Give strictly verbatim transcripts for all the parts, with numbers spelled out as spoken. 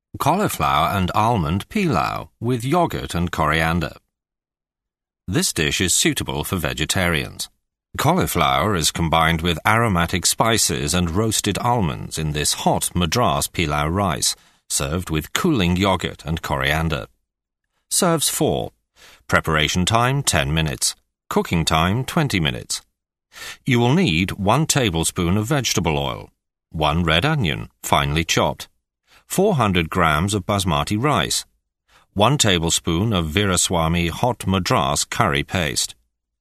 Cauliflower and almond pilau with yogurt and coriander. This dish is suitable for vegetarians. Cauliflower is combined with aromatic spices and roasted almonds in this hot Madras pilau rice, served with cooling yogurt and coriander. Serves four. Preparation time ten minutes. Cooking time twenty minutes. You will need one tablespoon of vegetable oil, one red onion, finely chopped, four hundred grams of basmati rice, one tablespoon of Veeraswamy hot Madras curry paste,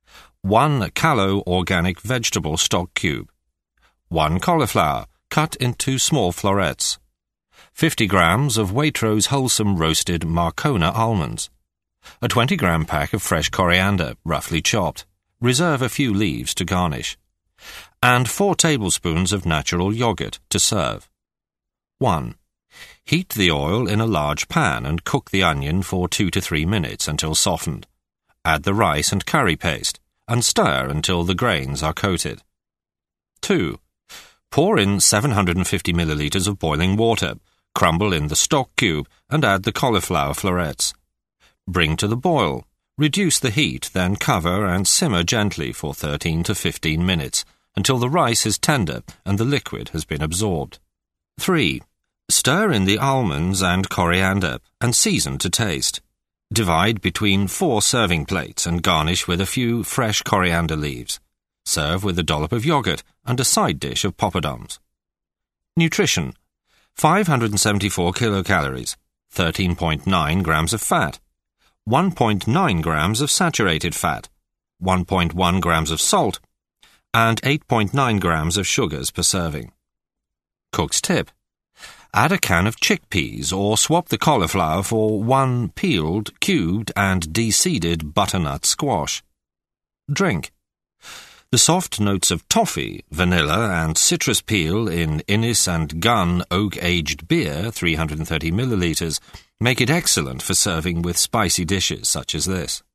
one Callo organic vegetable stock cube, one cauliflower cut into small florets, fifty grams of Waitrose wholesome roasted Marcona almonds, a twenty gram pack of fresh coriander, roughly chopped. Reserve a few leaves to garnish, and four tablespoons of natural yogurt to serve. one. Heat the oil in a large pan and cook the onion for two to three minutes until softened. Add the rice and curry paste and stir until the grains are coated. two. Pour in seven hundred fifty milliliters of boiling water, crumble in the stock cube and add the cauliflower florets. Bring to the boil. Reduce the heat, then cover and simmer gently for thirteen to fifteen minutes until the rice is tender and the liquid has been absorbed. three. Stir in the almonds and coriander and season to taste. Divide between four serving plates and garnish with a few fresh coriander leaves. Serve with a dollop of yogurt and a side dish of poppadoms. Nutrition: five hundred seventy-four kilocalories, thirteen point nine grams of fat, one point nine grams of saturated fat, one point one grams of salt, and eight point nine grams of sugars per serving. Cook's tip: add a can of chickpeas or swap the cauliflower for one peeled, cubed, and de-seeded butternut squash. Drink: the soft notes of toffee, vanilla, and citrus peel in Innis and Gunn oak-aged beer, three hundred thirty milliliters, make it excellent for serving with spicy dishes such as this.